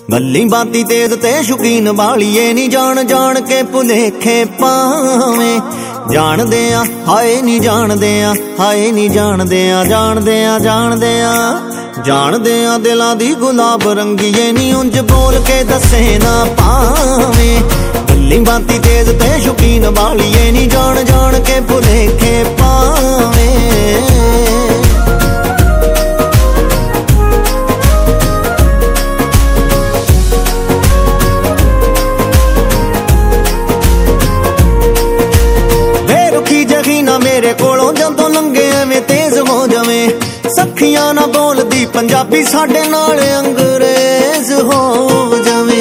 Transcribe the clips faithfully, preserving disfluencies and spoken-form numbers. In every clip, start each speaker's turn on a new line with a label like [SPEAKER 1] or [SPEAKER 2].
[SPEAKER 1] गल्ली बाती तेज ते शौकीन वालिए नी जान जान के भुलेखे पावे जान दे आ हाय नी जान दे आ हाय नी जान दे आ जान दे आ जान दे आ जान दे आ दिलां दी गुलाब रंगीए नी उंज बोल के दसे ना पावे गल्ली बाती तेज ते शौकीन वालिए नी जान जान के भुलेखे पावे मेरे कोलों जदों लंघे एवें तेज हो जावे सखियां ना बोलदी पंजाबी साडे नाल अंग्रेज हो जावे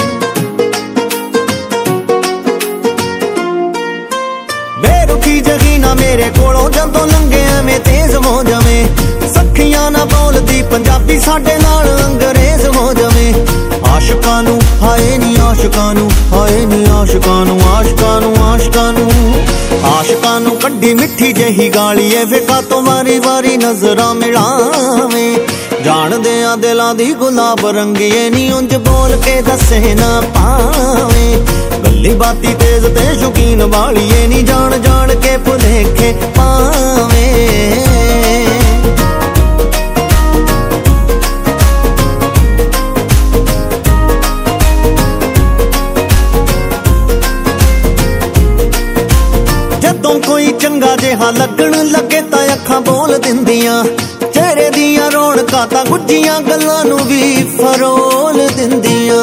[SPEAKER 1] बेरुखी जगी ना मेरे कोलों जदों लंघे एवें तेज हो जावे सखियां ना बोलदी पंजाबी साडे नाल अंग्रेज हो जावे आशिकां नूं हाय नी आशिकां नूं हाय नी आशिकां नूं आशिकां नूं आशिकां नूं आशिकां नूं कड्डी मिठी जही गालीए फिका तो वारी वारी नजरां मिलावे जान दे आ दिलां दी गुलाब रंगीए नी उंज बोल के दसे ना पावे गल्ली बाती तेज ते शौकीन वालिए नी जान जान के भुलेखे पावे कोई चंगा जिहा लगन लगे तां अखां बोल दिंदियां चेहरे दियां रौनकां तां गुज्जियां गल्लां नूं भी फरोल दिंदियां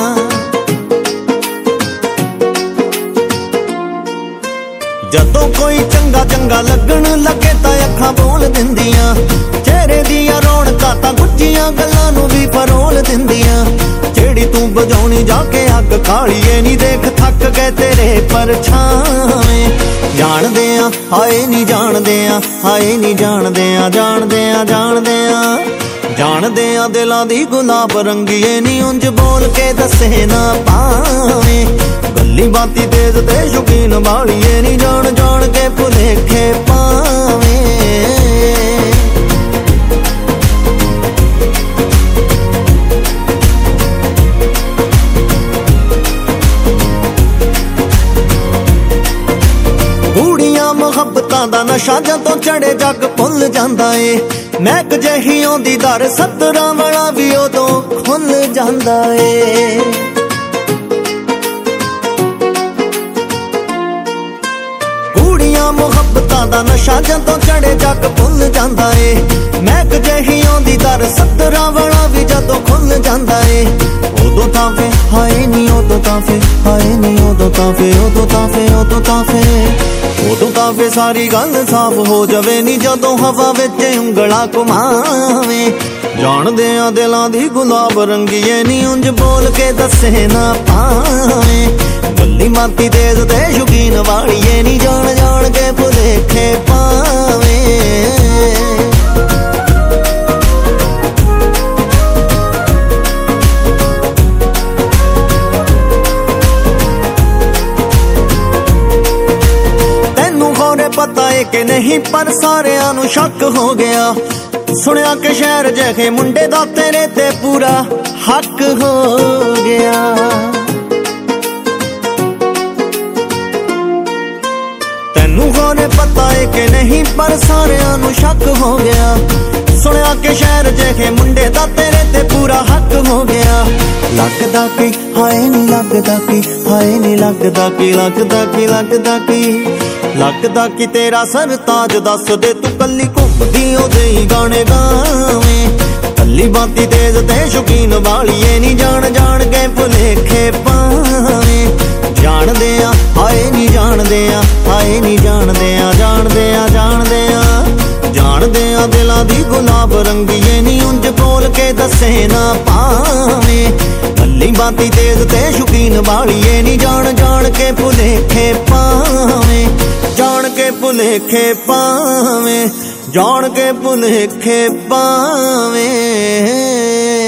[SPEAKER 1] जदों कोई चंगा चंगा लगन लगे तां अखां बोल दिंदियां चेहरे दियां रौनकां तां गुज्जियां गल्लां नूं भी फरोल दिंदियां जेड़ी तू बजाउणी जाके अग कालीए नी देख थक गए तेरे परछावे जान दे आ हाय नी जान दे आ हाय नी जान दे आ जान दे आ जान दे आ जान दे आ दिलां दी गुलाब रंगीए नी उंज बोल के दसे ना पावे गल्ली बाती तेज ते शौकीन वालिए नी जान जान के भुलेखे पावे मुहब्बतां दा नशा जदों चढ़े जग भुल जांदा ए महक जही आउंदी दर सत्तरां वाला भी उदों खुल जांदा ए कूड़ियां मुहब्बतां दा नशा जदों चढ़े जग भुल जांदा ए महक जही आउंदी दर सत्तरां वाला भी जदों खुल जांदा ए उदों तां फे हाय नी उदों तां फे हाय नी उदों तां फे उदों तां फे उदों तां फे उदों तां फे सारी गल साफ हो जावे नी जदों हवा विच उंगला घुमावे जान दे आ दिलां दी गुलाब रंगीए नी उंज बोल के दसे ना पावे गल्ली बाती तेज ते शौकीन वालिए नी जान जान के भुलेखे पावे पता है कि नहीं पर सारियां नूं शक हो गया सुनिया कि शहर जहे मुंडे दा तेरे ते पूरा हक हो गया तैनू होने पता है कि नहीं पर सारियां नूं शक हो गया सुनिया कि शहर जहे मुंडे दा तेरे ते पूरा हक हो गया लगदा कि हाय नी लगदा कि हाय नी लगदा कि लगदा कि लगदा कि लगदा कि तेरा सरताज दस दे तू कल्ली घुमदी ओदे ही गाने गावे कल्ली बाती तेज ते शौकीन वालिए नी जान जान के भुलेखे पावे जान दे आ हाय नी जान दे आ हाय नी जान दे आ जान दे आ जान दे आ जान दे आ दिलां दी गुलाब रंगीए नी उंज बोल के दसे ना पावे कल्ली बाती तेज ते शौकीन वालिए नी जान जान के भुलेखे पावे जान के भुलेखे पावे जान के भुलेखे पावे।